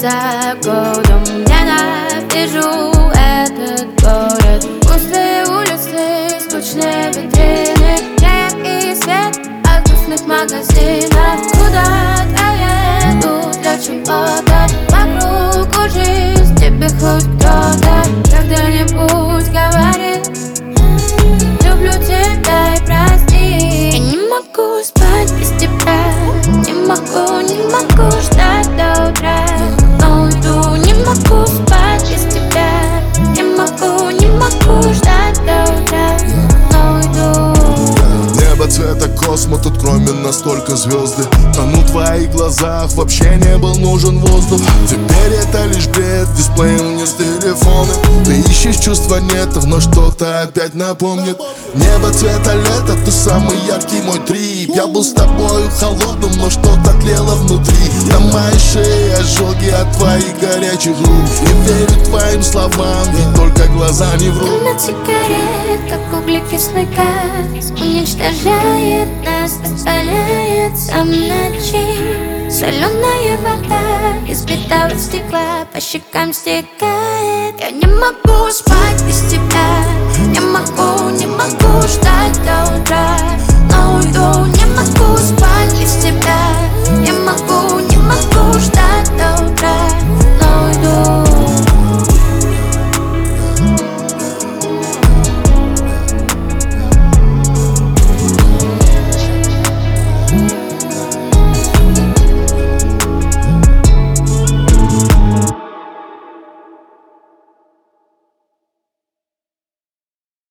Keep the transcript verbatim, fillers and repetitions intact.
за годом. Ненавижу этот город. Пустые улицы, скучные витрины, грязь и свет от грустных магазинов. Куда-то еду для чего-то, вокруг жизнь, тебе хоть кто-то когда-нибудь говорит: люблю тебя и прости. Я не могу спать без тебя, не могу, не могу ждать до утра. Но уйду, не могу спать без тебя, не могу, не могу ждать до утра. Но уйду. Небо цвета космо, тут кроме нас только звезды. Тону в твоих глазах, вообще не был нужен воздух. Теперь это лишь бред, дисплей вниз телефоны. Ты ищешь, чувства нет, но что-то опять напомнит. Небо цвета лета, ты самый яркий мой трип. Я был с тобою холодным, но что-то тлело внутри. На моей шее ожоги от твоих горячих рук. Не верю твоим словам, ведь только глаза не врут. Дым от сигарет, как углекислый газ, уничтожает нас, оставляется в ночи. Соленая вода из битого стекла по щекам стекает. Я не могу спать без тебя.